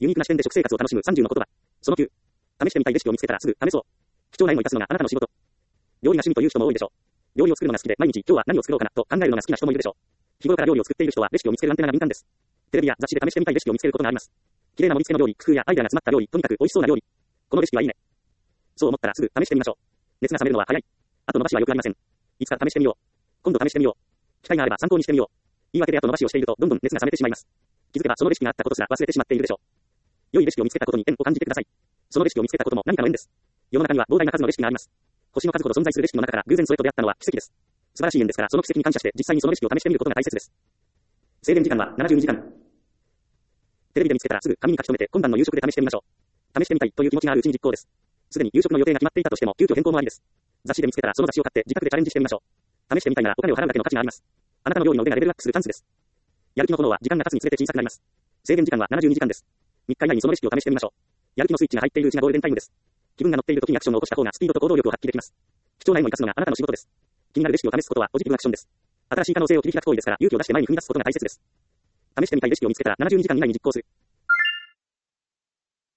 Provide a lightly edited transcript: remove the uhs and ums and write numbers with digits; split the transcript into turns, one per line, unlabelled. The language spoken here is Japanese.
ユニークな視点で食生活を楽しむ30の言葉。その9。試してみたいレシピを見つけたらすぐ試そう。貴重な縁を生かすのがあなたの仕事。料理が趣味という人も多いでしょう。料理を作るのが好きで毎日今日は何を作ろうかなと考えるのが好きな人もいるでしょう。日頃から料理を作っている人はレシピを見つけるアンテナが敏感です。テレビや雑誌で試してみたいレシピを見つけることがあります。綺麗な盛り付けの料理、工夫やアイデアが詰まった料理、とにかく美味しそうな料理。このレシピはいいね。そう思ったらすぐ試してみましょう。熱が冷めるのは早い。後伸ばしはよくありません。いつか試してみよう。今度試してみよう。機会があれば参考にしてみよう。言い訳で後伸ばしをしているとどんどん熱が冷めてしまいます。気づけばそのレシピがあったことすら忘れてしまっているでしょう。良いレシピを見つけたことに縁を感じてください。そのレシピを見つけたことも何かの縁です。世の中には膨大な数のレシピがあります。星の数ほど存在するレシピの中から偶然それと出会ったのは奇跡です。素晴らしい縁ですからその奇跡に感謝して実際にそのレシピを試してみることが大切です。制限時間は72時間。テレビで見つけたらすぐ紙に書き留めて今晩の夕食で試してみましょう。試してみたいという気持ちがあるうちに実行です。すでに夕食の予定が決まっていたとしても急遽変更もありです。雑誌で見つけたらその雑誌を買って自宅でチャレンジしてみましょう。試してみたいならお金を払うだけの価値があります。あなたの料理の腕がレベルアップするチャンスです。やる気の炎は時間が経つにつれて小さくなります。制限時間は72時間です。3日以内にそのレシピを試してみましょう。やる気のスイッチが入っているうちがゴールデンタイムです。気分が乗っている時にアクションを起こした方がスピードと行動力を発揮できます。貴重な縁を生かすのがあなたの仕事です。気になるレシピを試すことはポジティブアクションです。新しい可能性を切り開く行為ですから勇気を出して前に踏み出すことが大切です。試してみたいレシピを見つけたら72時間以内に実行する。